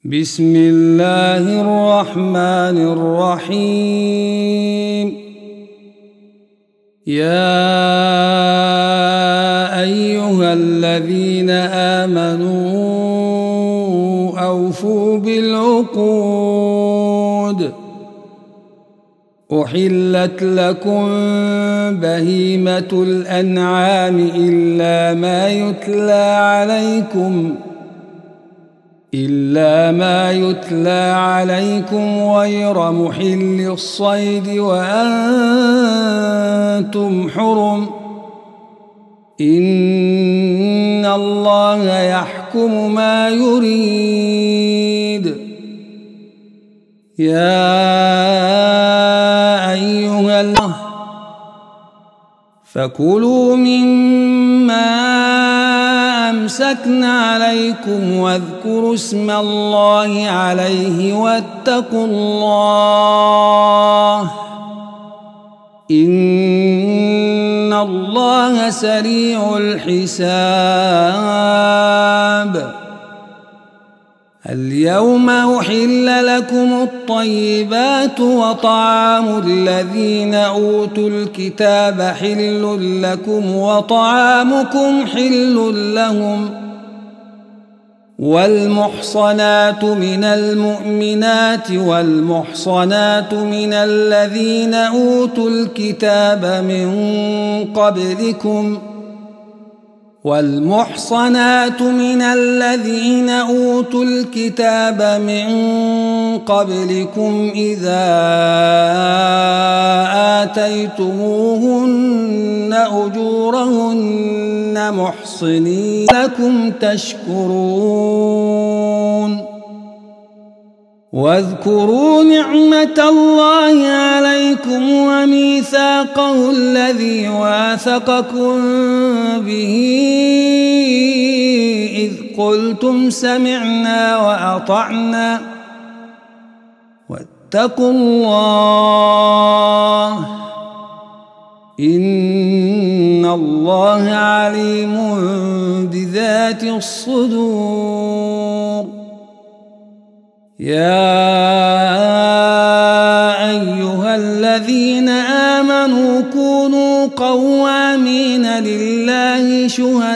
بسم الله الرحمن الرحيم. يا أيها الذين آمنوا أوفوا بالعقود. أحلت لكم بهيمة الأنعام إلا ما يتلى عليكم غير محل الصيد وأنتم حرم. إن الله يحكم ما يريد. يا أيها الله فكلوا مما أمسكن عليكم واذكروا اسم الله عليه واتقوا الله إن الله سريع الحساب. اليوم أحل لكم الطيبات وطعام الذين أوتوا الكتاب حل لكم وطعامكم حل لهم. والمحصنات من المؤمنات والمحصنات من الذين أوتوا الكتاب من قبلكم إذا آتيتموهن أجورهن محصنين لكم تشكرون. واذكروا نعمة الله عليكم وميثاقه الذي واثقكم به إذ قلتم سمعنا وأطعنا واتقوا الله إن الله عليم بذات الصدور. يا أيها الذين آمنوا كونوا قوامين لله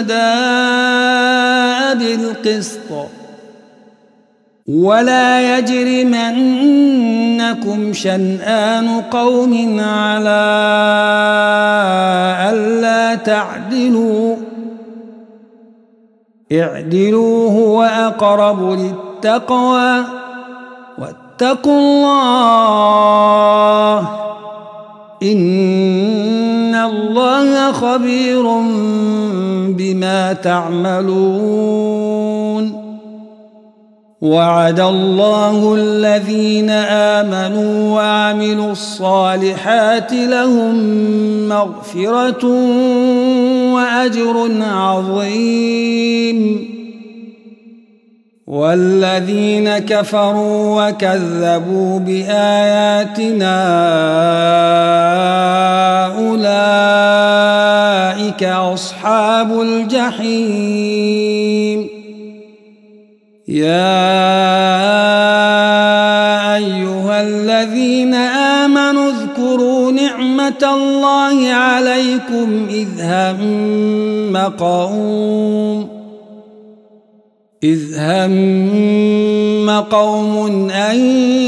شهداء بالقسط ولا يجرمنكم شنآن قوم على ألا تعدلوا اعدلوا هو أقرب للتقوى واتقوا الله إن الله خبير بما تعملون. وعد الله الذين آمنوا وعملوا الصالحات لهم مغفرة وأجر عظيم. والذين كفروا وكذبوا بآياتنا أولئك أصحاب الجحيم. يا أيها الذين آمنوا اذكروا نعمة الله عليكم إذ هم قوم أن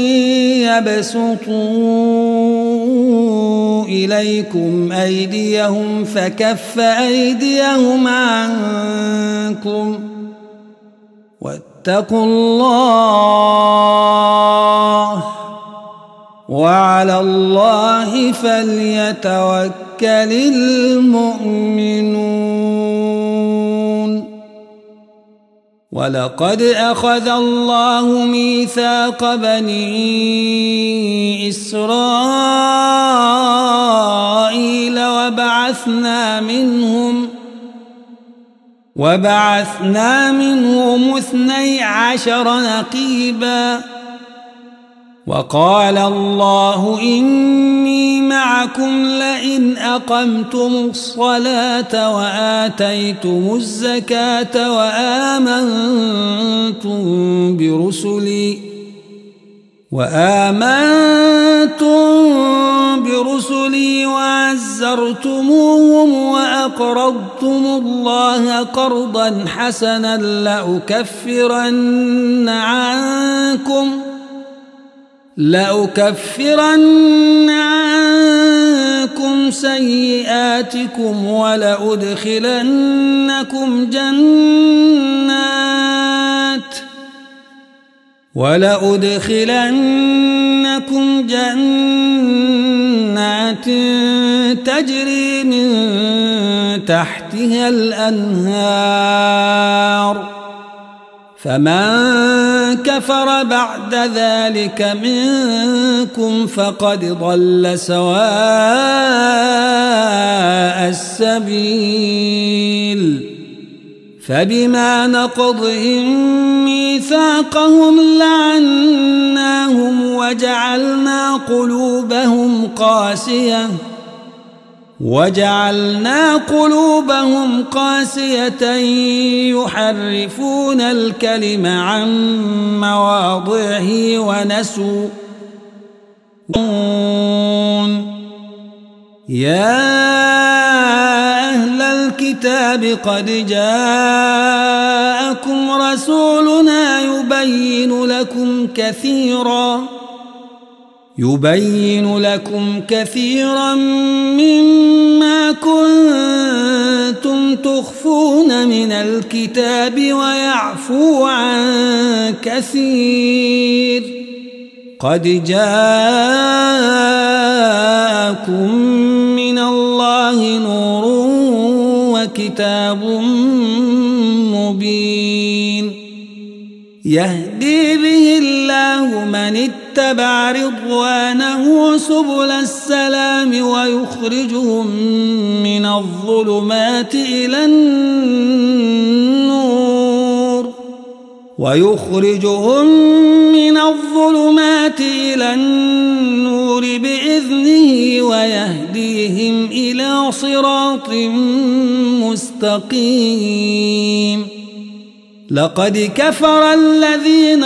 يبسطوا إليكم أيديهم فكف أيديهم عنكم واتقوا الله وعلى الله فليتوكل المؤمنون. ولقد أخذ الله ميثاق بني إسرائيل وبعثنا منهم 12 نقيبا وقال الله إني معكم لئن أقمتم الصلاة وآتيتم الزكاة وآمنتم برسلي وعزرتموهم وأقرضتم الله قرضا حسنا لأكفرن عنكم سيئاتكم ولأدخلنكم جنات تجري من تحتها الأنهار فمن كفر بعد ذلك منكم فقد ضل سواء السبيل فبما نقضهم ميثاقهم لعناهم وجعلنا قلوبهم قاسية يحرفون الكلم عن مواضعه ونسوا يا أهل الكتاب قد جاءكم رسولنا يبين لكم كثيرا مما كنتم تخفون من الكتاب ويعفو عن كثير قد جاءكم من الله نور وكتاب مبين يهدي به الله من اتبع رضوانه سبل السلام ويخرجهم من الظلمات إلى النور بإذنه ويهديهم إلى صراط مستقيم لقد كفر الذين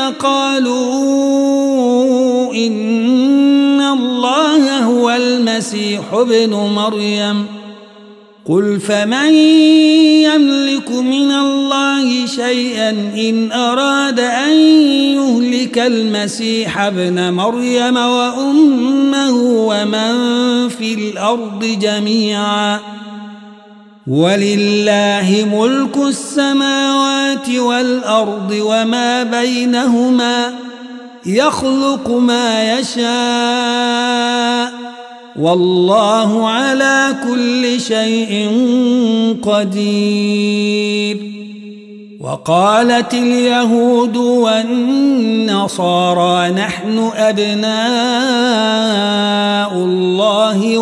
قالوا إن الله هو المسيح ابن مريم قل فمن يملك من الله شيئا إن أراد أن يهلك المسيح ابن مريم وأمه ومن في الأرض جميعا ولله ملك السماوات والأرض وما بينهما يخلق ما يشاء والله على كل شيء قدير وقالت اليهود والنصارى نحن أبناء الله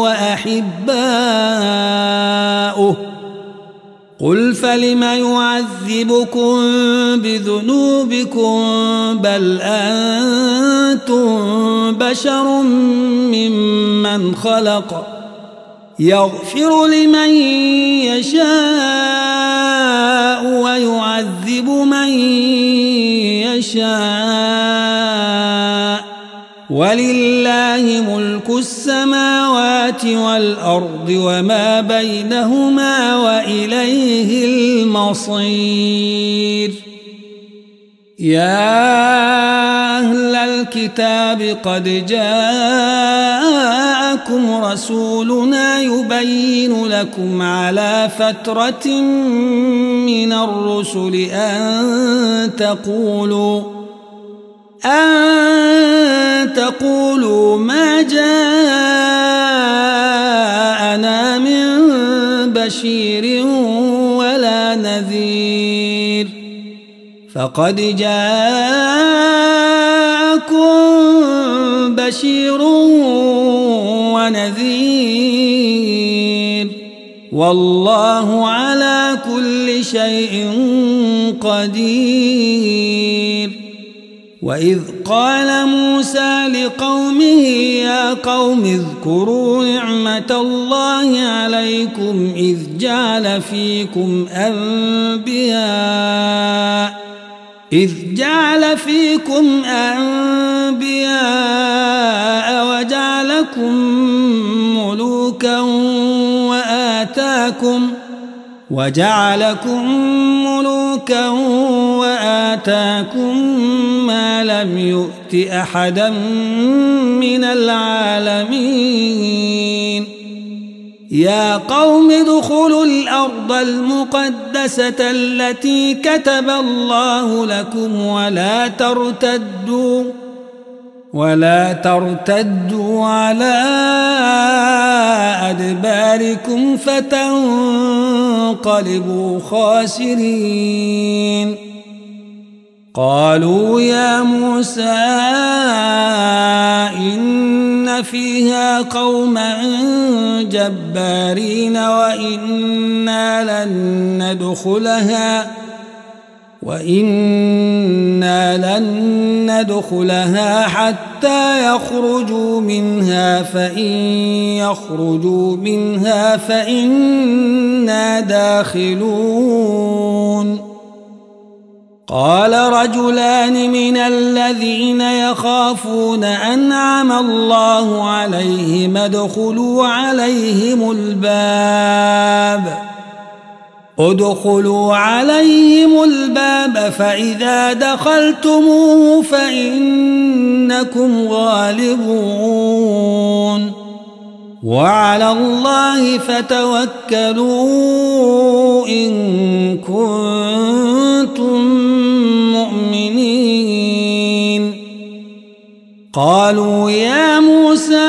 وأحباؤه قل فلم يعذبكم بذنوبكم بل أنتم بشر ممن خلق يغفر لمن يشاء ويعذب من يشاء ولله ملك السماوات والأرض وما بينهما وإليه المصير يا أهل الكتاب قد جاءكم رسولنا يبين لكم على فترة من الرسل أن تقولوا ما جاءنا من بشير ولا نذير فقد جاءكم بشير ونذير والله على كل شيء قدير وإذ قال موسى لقومه يا قوم اذكروا نعمة الله عليكم إذ جعل فيكم أنبياء وجعلكم ملوكا وآتاكم ما لم يؤت أحدا من العالمين يا قوم ادخلوا الأرض المقدسة التي كتب الله لكم ولا ترتدوا على أدباركم فتنقلبوا خاسرين قالوا يا موسى إن فيها قوما جبارين وإنا لن ندخلها حتى يخرجوا منها فإن يخرجوا منها فإنا داخلون قال رجلان من الذين يخافون أنعم الله عليهم ادخلوا عليهم الباب فإذا دخلتموه فإنكم غالبون وعلى الله فتوكلوا إن كنتم مؤمنين قالوا يا موسى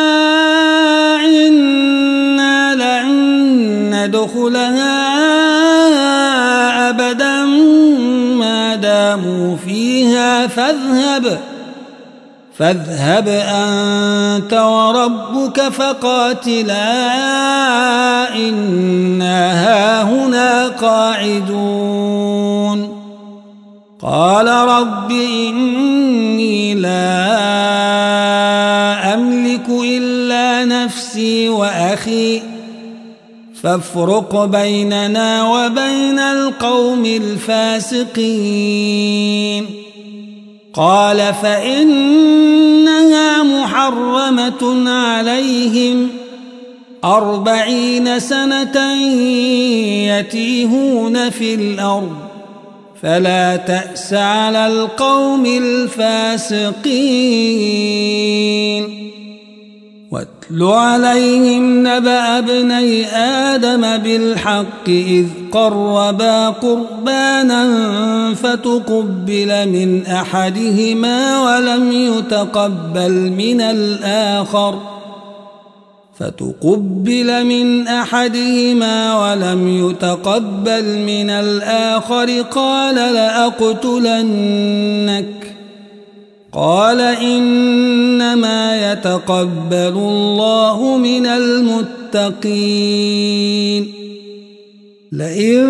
إنا لن ندخلها أبدا ما داموا فيها فاذهب أنت وربك فقاتلا إنا هاهنا قاعدون قال رب إني لا أملك إلا نفسي وأخي فافرق بيننا وبين القوم الفاسقين قال فإنها محرمة عليهم 40 سنة يتيهون في الأرض فلا تأس على القوم الفاسقين واتل عليهم نبأ ابني آدم بالحق إذ قربا قربانا فتقبل من أحدهما ولم يتقبل من الآخر قال لأقتلنك قال إنما يتقبل الله من المتقين لئن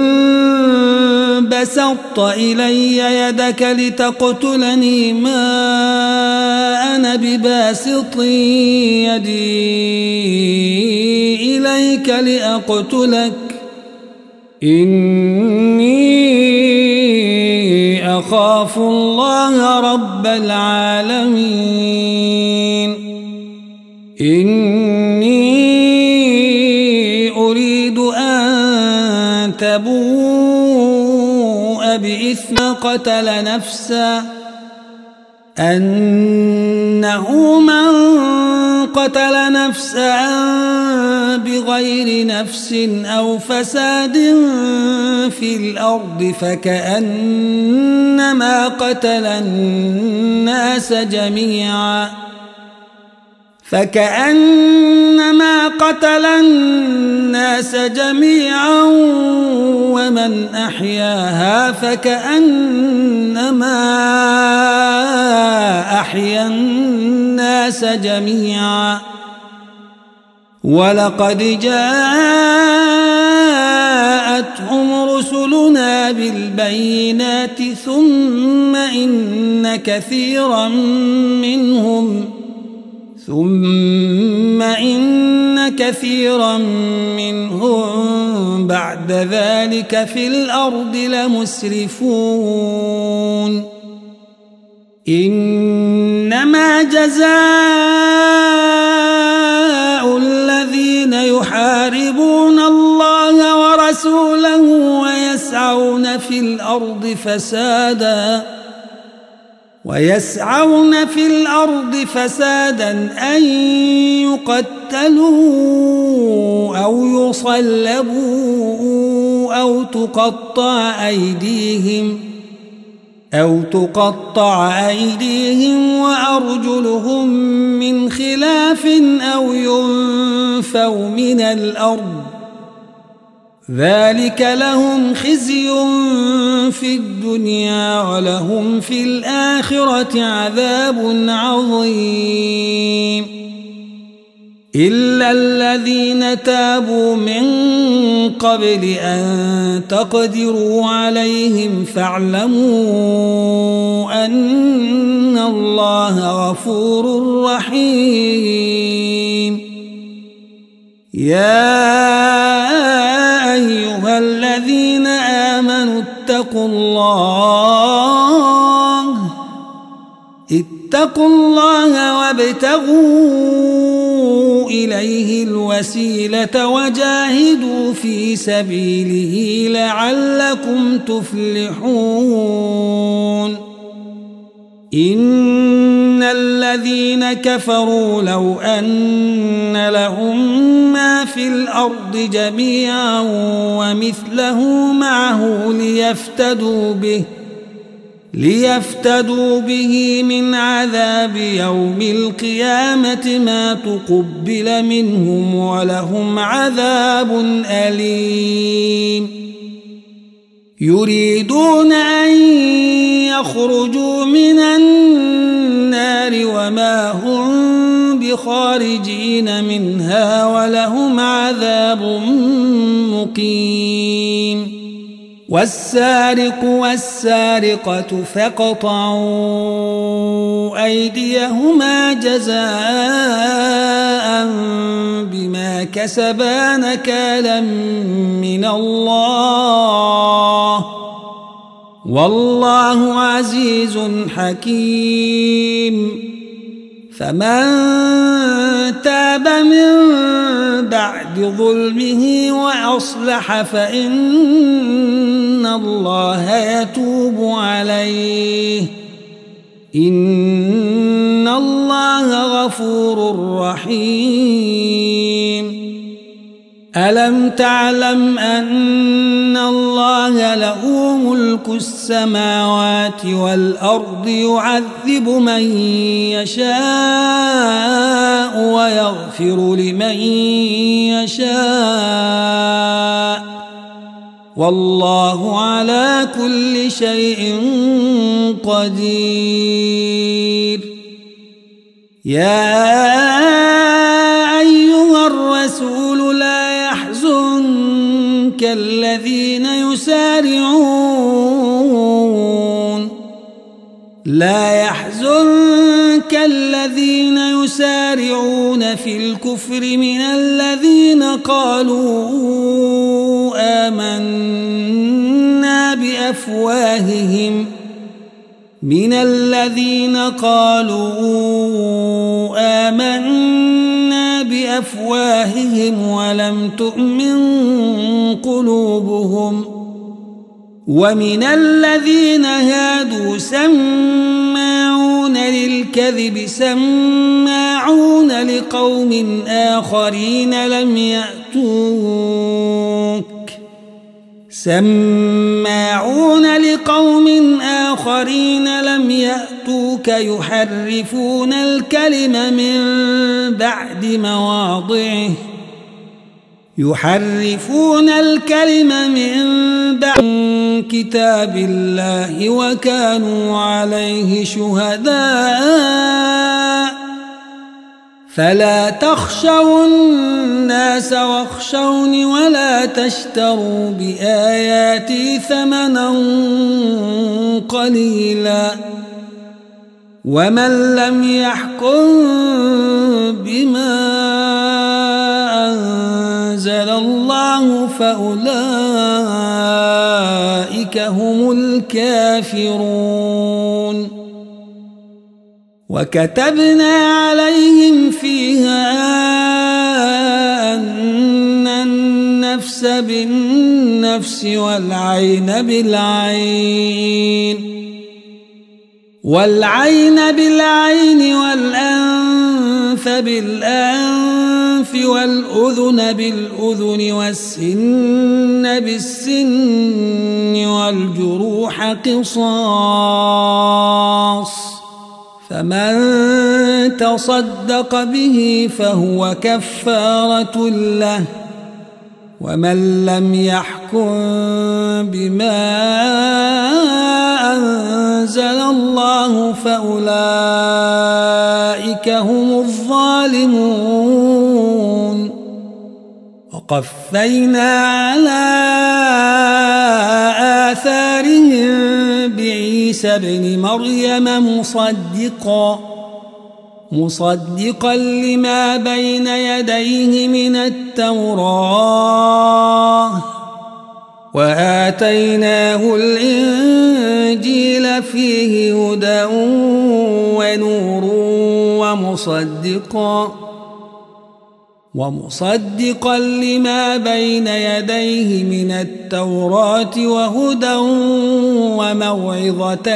بسطت إلي يدك لتقتلني ما أنا بباسط يدي إليك لأقتلك إني أخاف الله رب العالمين إني أريد أن تبوء بإثم قتل نفسا أنه من قتل نفسا بغير نفس أو فساد في الأرض فكأنما قتل الناس جميعا ومن أحياها فكأنما أحيا الناس جميعا ولقد جاءتهم رسلنا جاءونا بالبينات ثم إن كثيرا منهم بعد ذلك في الأرض لمسرفون إنما جزاء الذين يحاربون الله ورسوله ويسعون في الأرض فسادا أن يقتلوا أو يصلبوا أو تقطع أيديهم وأرجلهم من خلاف أو ينفوا من الأرض ذلك لهم خزي في الدنيا ولهم في الآخرة عذاب عظيم إلا الذين تابوا من قبل أن تقدروا عليهم فاعلموا أن الله غفور رحيم يا أيها الذين آمنوا اتقوا الله وابتغوا إليه الوسيلة وجاهدوا في سبيله لعلكم تفلحون إن الذين كفروا لو أن لهم ما في الأرض جميعا ومثله معه ليفتدوا به من عذاب يوم القيامة ما تقبل منهم ولهم عذاب أليم يريدون أن يخرجوا من النار وما هم بخارجين منها ولهم عذاب مقيم والسارق والسارقة فاقطعوا أيديهما جزاء بما كسبا نكالا من الله والله عزيز حكيم فمن تاب من بعد ظلمه وأصلح فإن الله يتوب عليه إن الله غفور رحيم ألم تعلم أن الله له ملك السماوات والأرض يعذب من يشاء ويغفر لمن يشاء والله على كل شيء قدير يا أيها الرسول لا يحزنك الذين يسارعون في الكفر من الذين قالوا آمنا بأفواههم ولم تؤمن قلوبهم ومن الذين هادوا سماعون للكذب سماعون لقوم آخرين لم يأتوك يحرفون الكلم من بعد مواضعه كتاب الله وكانوا عليه شهداء فلا تخشوا الناس واخشوني ولا تشتروا بآياتي ثمنا قليلا ومن لم يحكم بما أنزل الله فأولئك هم الكافرون وكتبنا عليهم فيها أن النفس بالنفس والعين بالعين والأنف بالأنف والأذن بالأذن والسن بالسن والجروح قصاص فمن تصدق به فهو كفارة له ومن لم يحكم بما أنزل الله فأولئك هم الظالمون وقفينا على آثارهم بعيسى ابن مريم مصدقا لما بين يديه من التوراة وآتيناه الإنجيل فيه هدى ونور ومصدقا لما بين يديه من التوراة وهدى وموعظة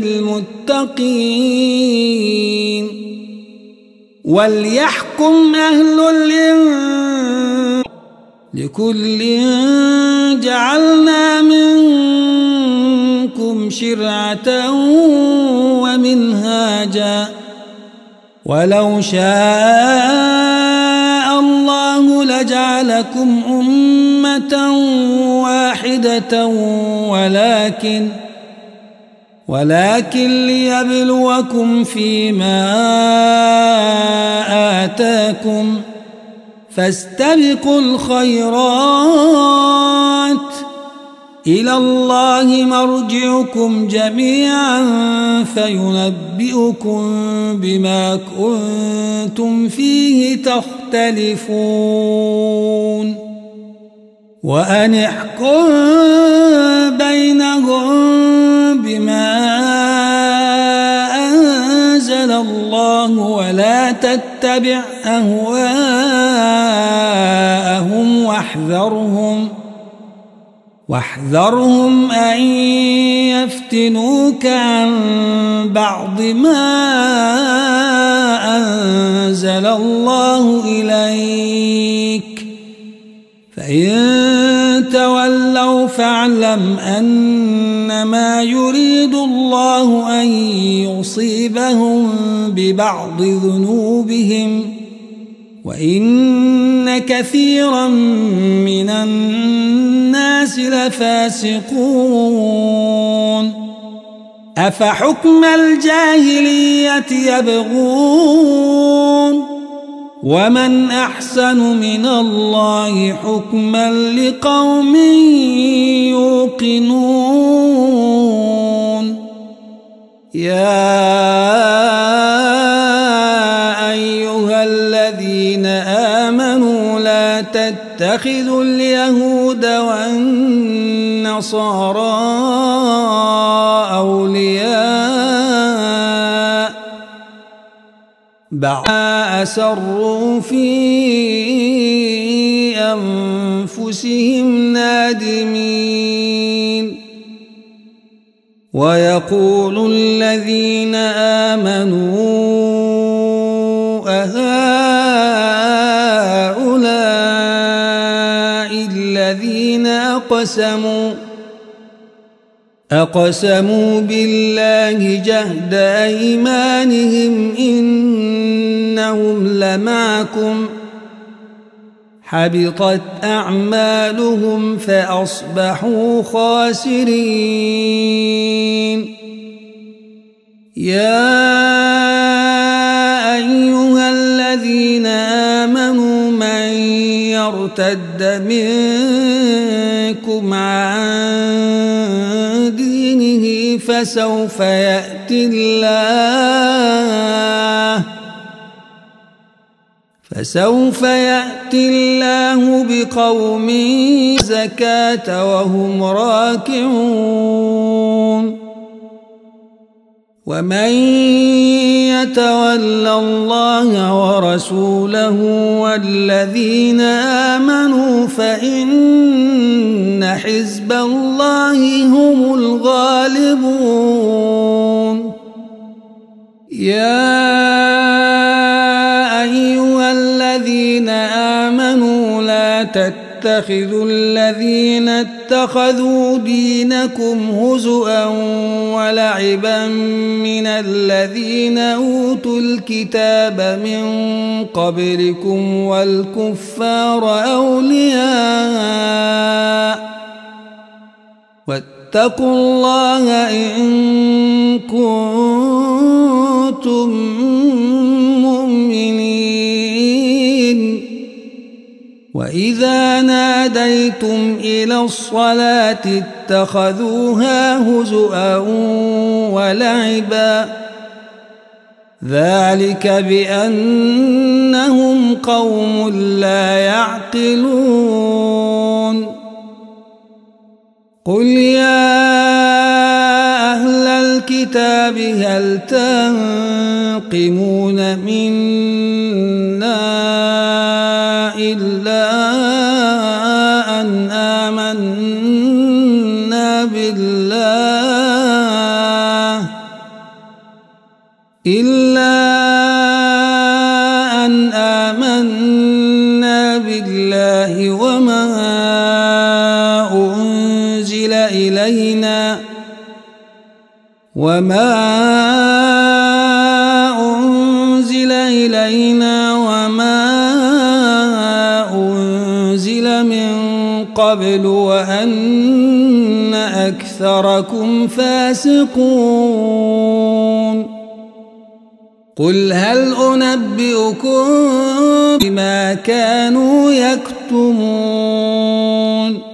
للمتقين وليحكم أهل الإنجيل لكل جعلنا منكم شرعة ومنهاجا ولو شاء الله لجعلكم أمة واحدة ولكن ليبلوكم فيما آتاكم فاستبقوا الخيرات إلى الله مرجعكم جميعا فينبئكم بما كنتم فيه تختلفون وأن احكم بينهم بما أنزل الله ولا تتبع أهواءهم واحذرهم أن يفتنوك عن بعض ما أنزل الله إليك فإن تولوا فاعلم أنما يريد الله أن يصيبهم ببعض ذنوبهم وإن كثيرا من الناس لفاسقون أفحكم الجاهلية يبغون ومن أحسن من الله حكما لقوم يوقنون يا أيها الذين آمنوا لا تتخذوا اليهود والنصارى أولياء بعض أسروا في أنفسهم نادمين ويقول الذين آمنوا أهؤلاء الذين أقسموا بالله جهد أيمانهم إنهم لمعكم حبطت أعمالهم فأصبحوا خاسرين يا أيها الذين يرتد منكم عن دينه فسوف يأتي الله بقوم زكاة وهم راكعون ومن يتول الله ورسوله والذين آمنوا فإن حزب الله هم الغالبون يا أيها الذين آمنوا لا تتخذوا الذين اتخذوا دينكم هزؤا ولعبا من الذين أوتوا الكتاب من قبلكم والكفار أولياء واتقوا الله إن كنتم مؤمنين وإذا ناديتم إلى الصلاة اتخذوها هزؤا ولعبا ذلك بأنهم قوم لا يعقلون قل يا أهل الكتاب هل تنقمون منا إلا أن آمنا بالله وما أنزل إلينا وما أنزل من قبل وأن أكثركم فاسقون قل هل أنبئكم بما كانوا يكتمون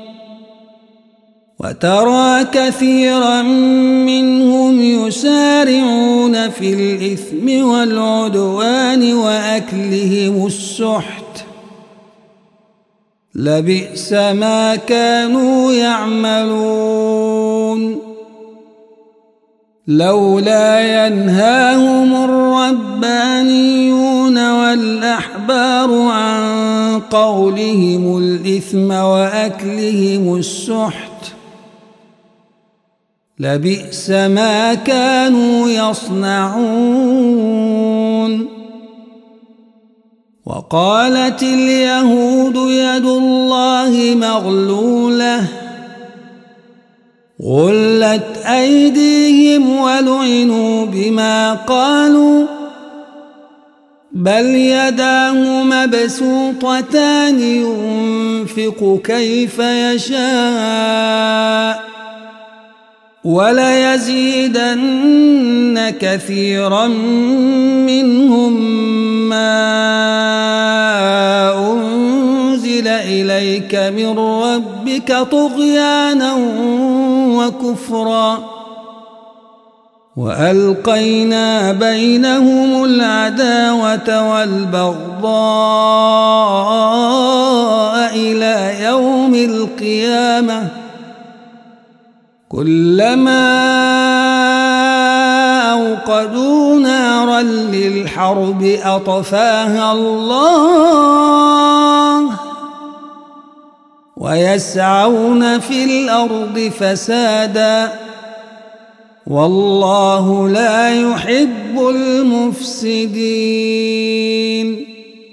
وترى كثيرا منهم يسارعون في الإثم والعدوان وأكلهم السحت لبئس ما كانوا يعملون لولا ينهاهم الربانيون والأحبار عن قولهم الإثم وأكلهم السحت لبئس ما كانوا يصنعون وقالت اليهود يد الله مغلولة غلت أيديهم ولعنوا بما قالوا بل يداه مبسوطتان ينفق كيف يشاء وليزيدن كثيرا منهم ما أنزل إليك من ربك طغيانا وكفرا وألقينا بينهم العداوة والبغضاء إلى يوم القيامة كلما أوقدوا نارا للحرب أطفاها الله ويسعون في الأرض فسادا والله لا يحب المفسدين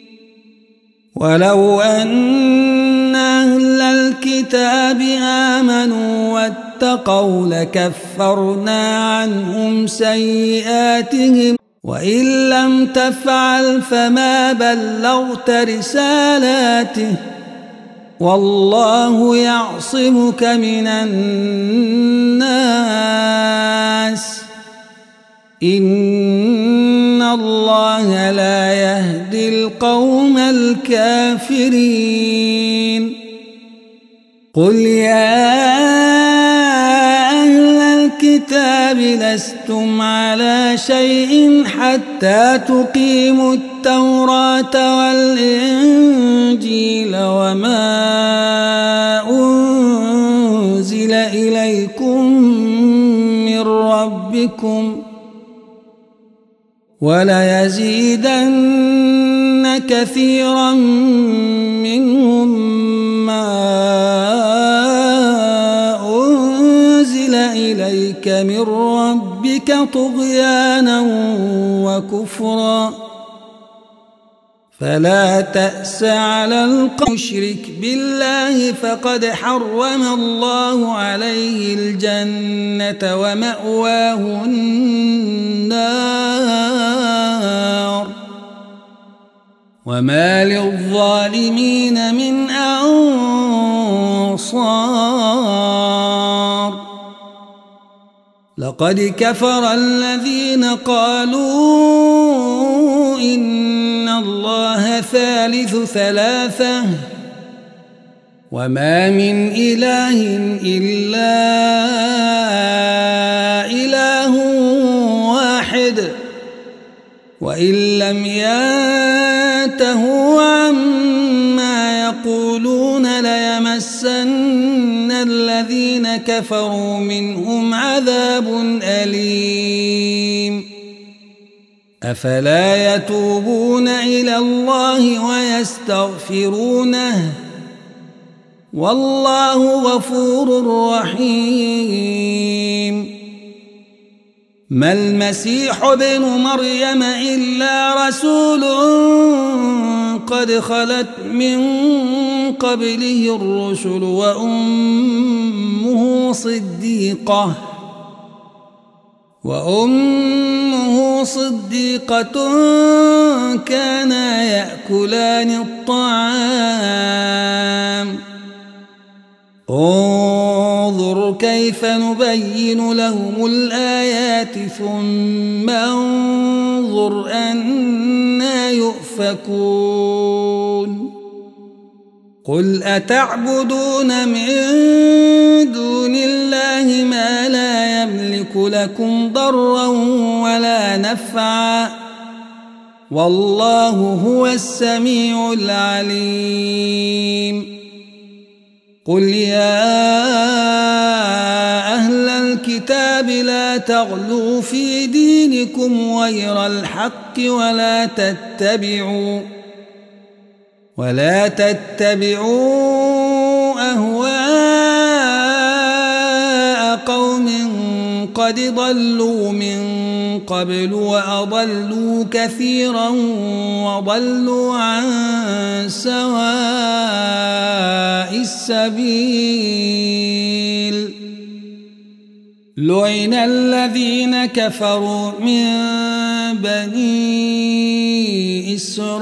ولو أن أهل الكتاب آمنوا واتقوا لكفرنا عنهم سيئاتهم وإن لم تفعل فما بلغت رسالاته والله يعصمك من الناس إن الله لا يهدي القوم الكافرين قل يا أهل الكتاب لستم على شيء حتى تقيموا التوراة والإنجيل وما أنزل إليكم من ربكم وليزيدن كثيرا منهم ما أنزل إليك من ربك طغيانا وكفرا فلا تأس على القوم يشرك بالله فقد حرم الله عليه الجنة ومأواه النار وما للظالمين من أنصار لقد كفر الذين قالوا إن الله ثالث ثلاثة وما من إله إلا إله واحد وإن لم ينتهوا عما يقولون ليمسن الذين كفروا منهم عذاب أليم أفلا يتوبون إلى الله ويستغفرونه والله غفور رحيم ما المسيح ابن مريم إلا رسول قد خلت من قبله الرسل وأمه صديقة كانا يأكلان الطعام انظر كيف نبين لهم الآيات ثم انظر أنى يؤفكون قل أتعبدون من دون الله ما لا يملك لكم ضرا ولا نفعا والله هو السميع العليم قل يا أهل الكتاب لا تغلوا في دينكم غير الحق ولا تتبعوا أهواء قوم قد ضلوا من قبل وأضلوا كثيرا وضلوا عن سواء السبيل لعن الذين كفروا من بني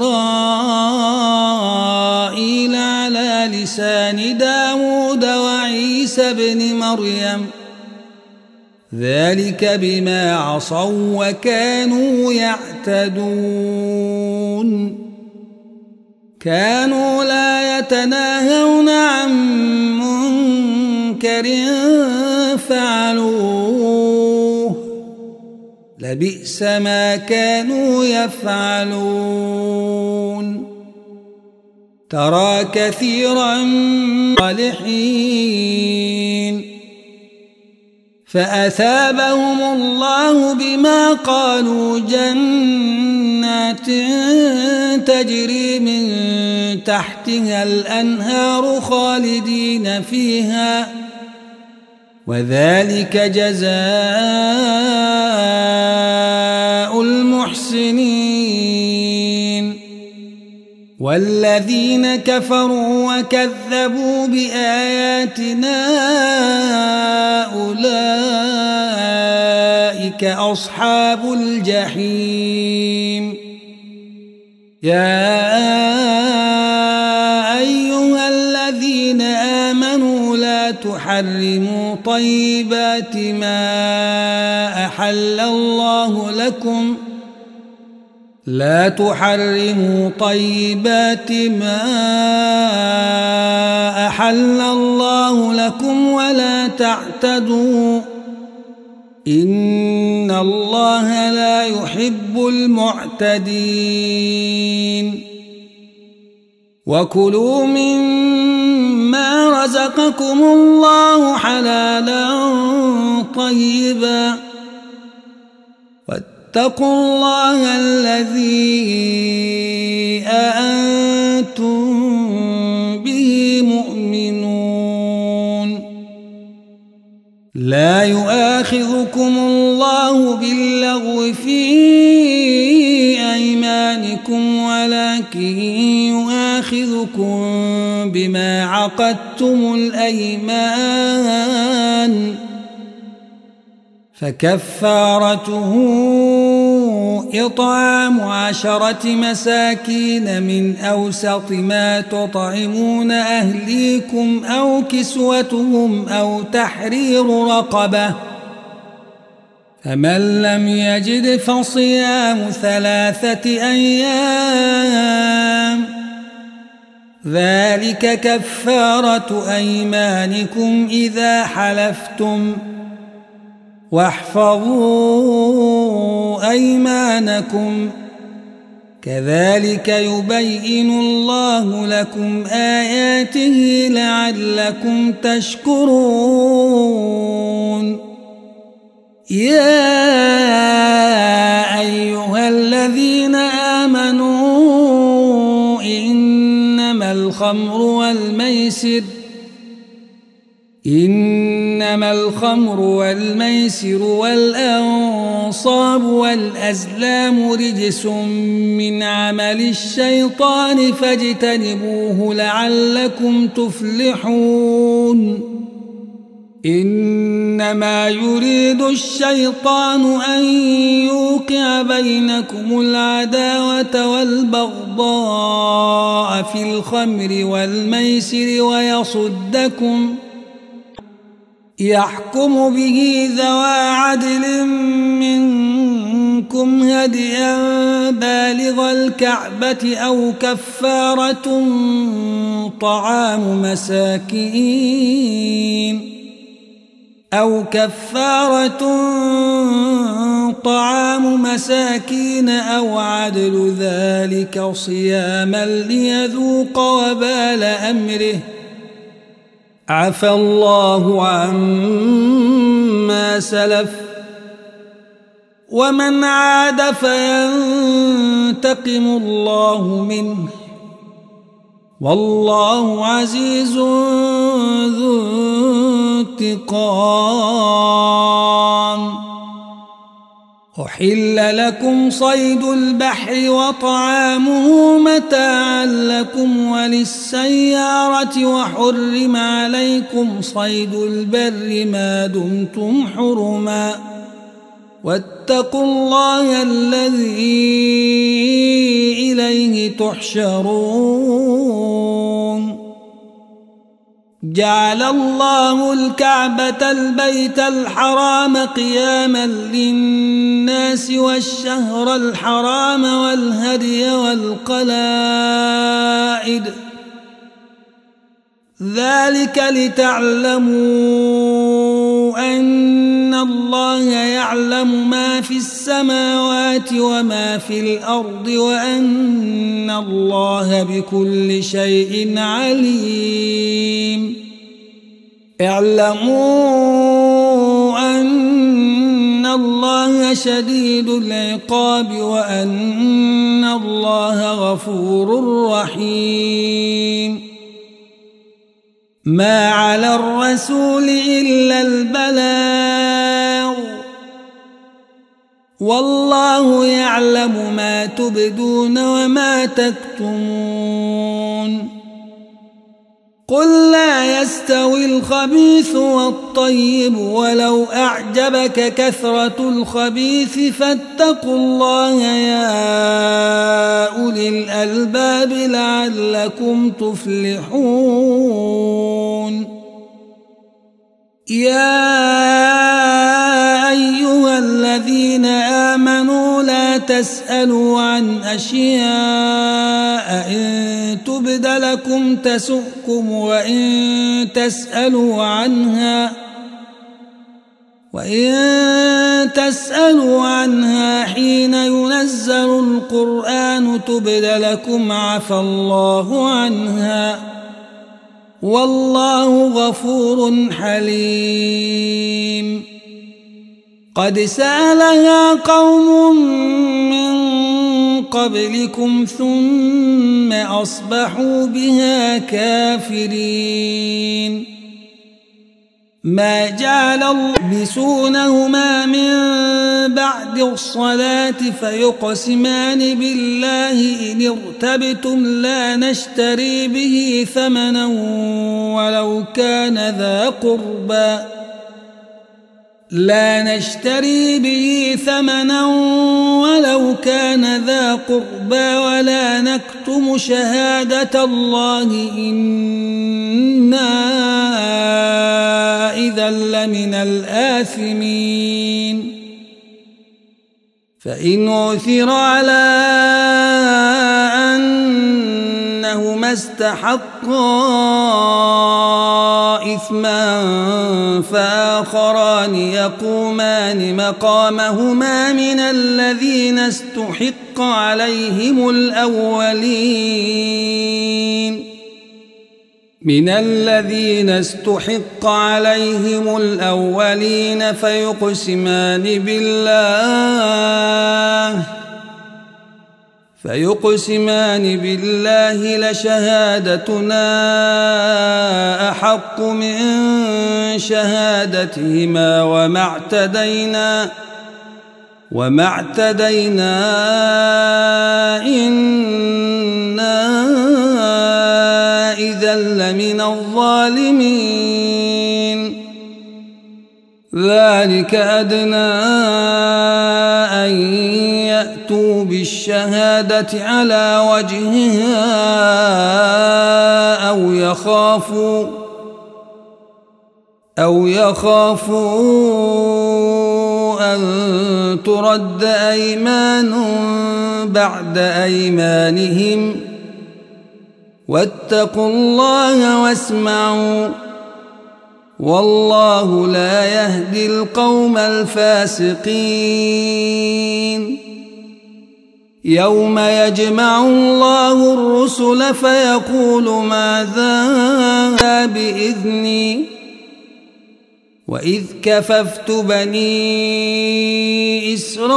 إسرائيل على لسان داود وعيسى بن مريم ذلك بما عصوا وكانوا يعتدون كانوا لا يتناهون عن منكر فعلوه لبئس ما كانوا يفعلون ترى كثيرا صالحين فأثابهم الله بما قالوا جنات تجري من تحتها الأنهار خالدين فيها وذلك جزاء المحسنين والذين كفروا وكذبوا بآياتنا أولئك أصحاب الجحيم يا أيها الذين آمنوا لا تحرموا طيبات ما أحل الله لكم لا تحرموا طيبات ما أحل الله لكم ولا تعتدوا إن الله لا يحب المعتدين وكلوا مما رزقكم الله حلالا طيبا واتقوا الله الذي أنتم به مؤمنون لا يؤاخذكم الله باللغو في أيمانكم ولكن يؤاخذكم بما عقدتم الأيمان فكفارته إطعام 10 مساكين من أوسط ما تطعمون أهليكم أو كسوتهم أو تحرير رقبة فمن لم يجد فصيام 3 أيام ذلك كفارة أيمانكم إذا حلفتم واحفظوا أيمانكم كذلك يبين الله لكم آياته لعلكم تشكرون يا أيها الذين آمنوا إنما الخمر والميسر والأنصاب والأزلام رجس من عمل الشيطان فاجتنبوه لعلكم تفلحون إنما يريد الشيطان أن يوقع بينكم العداوة والبغضاء في الخمر والميسر ويصدكم يحكم به ذوى عدل منكم هديا بالغ الكعبة أو كفارة طعام مساكين أو عدل ذلك صياما ليذوق وبال أمره عفى الله عما سلف ومن عاد فينتقم الله منه والله عزيز ذو انتقام أحل لكم صيد البحر وطعامه متاعا لكم وللسيارة وحرم عليكم صيد البر ما دمتم حرما واتقوا الله الذي إليه تحشرون جعل الله الكعبة البيت الحرام قياما للناس والشهر الحرام والهدي والقلائد ذلك لتعلموا أن الله يعلم ما في السماوات وما في الأرض وأن الله بكل شيء عليم اعلموا أن الله شديد العقاب وأن الله غفور رحيم ما على الرسول إلا البلاغ والله يعلم ما تبدون وما تكتمون قل لا يستوي الخبيث والطيب ولو أعجبك كثرة الخبيث فاتقوا الله يا أولي الألباب لعلكم تفلحون يا أيها الذين آمنوا لا ولا تسألوا عن أشياء إن تبد لكم تسؤكم وإن تسألوا عنها حين ينزل القرآن تبد لكم عفى الله عنها والله غفور حليم. قد سألها قوم من قبلكم ثم أصبحوا بها كافرين. ما جعل يلبسونهما من بعد الصلاة فيقسمان بالله إن ارتبتم لا نشتري به ثمنا ولو كان ذا قربى ولا نكتم شهادة الله إنا إذا لمن الآثمين. فإن عثر على أنهما استحقا إثما فآخران يقومان مقامهما من الذين استحق عليهم الأولين فيقسمان بالله لشهادتنا أحق من شهادتهما وما اعتدينا إنا إذا لمن الظالمين. ذلك أدنى أن يأتوا بالشهادة على وجهها أو يخافوا أن ترد أيمان بعد أيمانهم واتقوا الله واسمعوا والله لا يهدي القوم الفاسقين. يوم يجمع الله الرسل فيقول ماذا بإذني وإذ كففت بني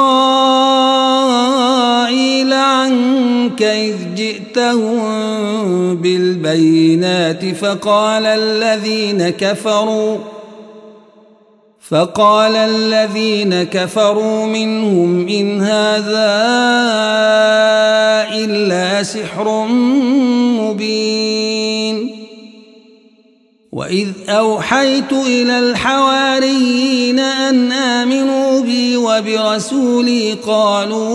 إسرائيل عنك إذ جئتهم بالبينات فقال الذين كفروا منهم إن هذا إلا سحر مبين. وإذ أوحيت إلى الحواريين أن آمنوا بي وبرسولي قالوا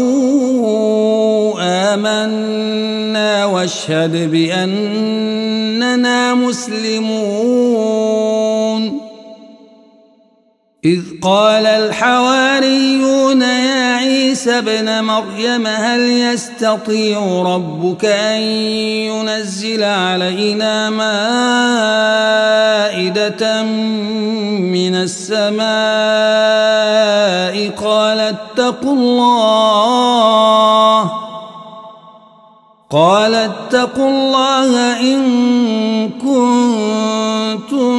آمنا واشهد بأننا مسلمون. إذ قال الحواريون يا عيسى ابن مريم هل يستطيع ربك أن ينزل علينا مائدة من السماء قال اتقوا الله إن كنتم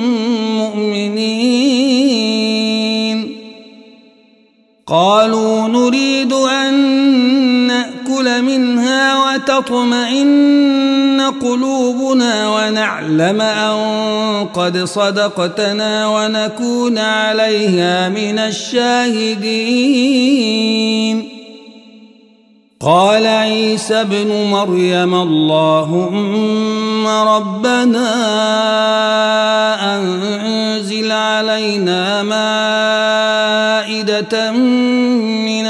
مؤمنين. قالوا نريد أن نأكل منها وتطمئن قلوبنا ونعلم أن قد صدقتنا ونكون عليها من الشاهدين. قال عيسى ابن مريم اللهم ربنا أنزل علينا مائدة من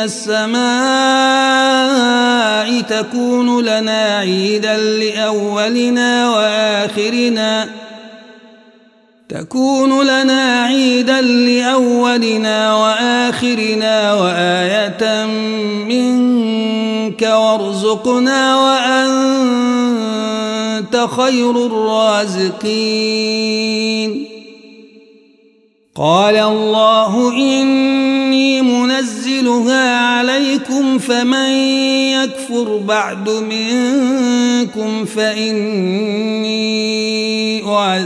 السماء تكون لنا عيدا لأولنا تكون لنا عيدا لأولنا وآخرنا وآية منك وارزقنا وأنت خير الرازقين قال الله إني منزلها عليكم فمن يكفر بعد منكم فإني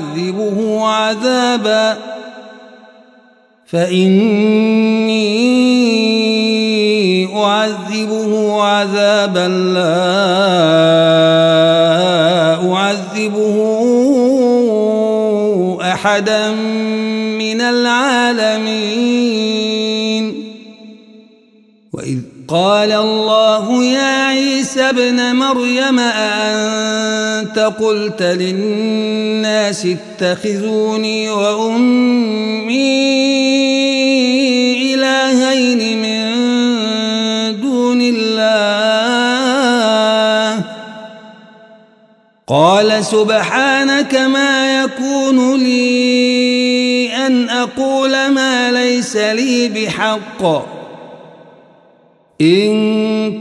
أعذبه عذابا لا أعذبه أحدا من العالمين وإذ قال الله يا عيسى ابن مريم أأنت قلت للناس اتخذوني وأمي إلهين من دون الله قال سبحانك ما يكون لي أن أقول ما ليس لي بحق إن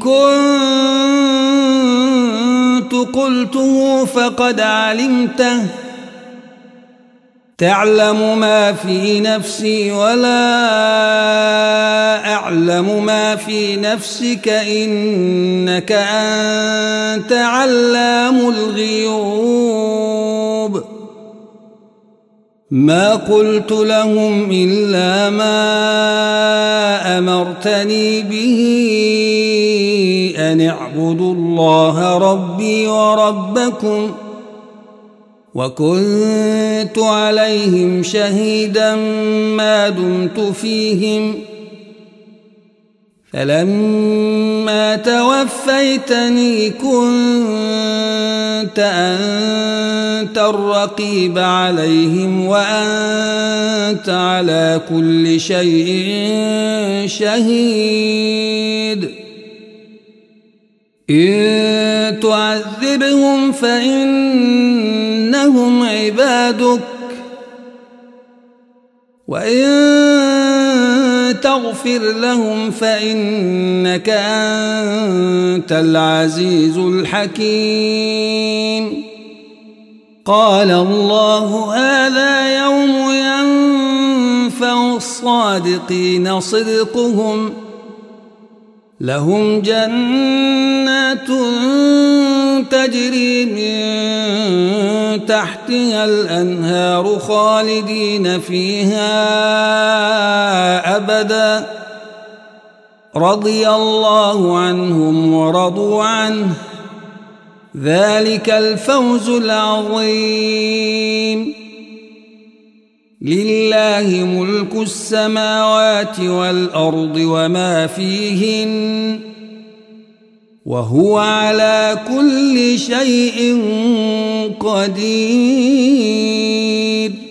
كنت قلته فقد علمته تعلم ما في نفسي ولا أعلم ما في نفسك إنك أنت علام الغيوب ما قلت لهم إلا ما أمرتني به أن اعبدوا الله ربي وربكم وكنت عليهم شهيدا ما دمت فيهم فلما توفيتني كنت أنت الرقيب عليهم وأنت على كل شيء شهيد إن تعذبهم فإنهم عبادك وإن تغفر لهم فإنك أنت العزيز الحكيم قال الله هذا يوم ينفع الصادقين صدقهم لهم جنات تجري من تحتها الأنهار خالدين فيها أبدا رضي الله عنهم ورضوا عنه ذلك الفوز العظيم لله ملك السماوات والأرض وما فيهن وهو على كل شيء قدير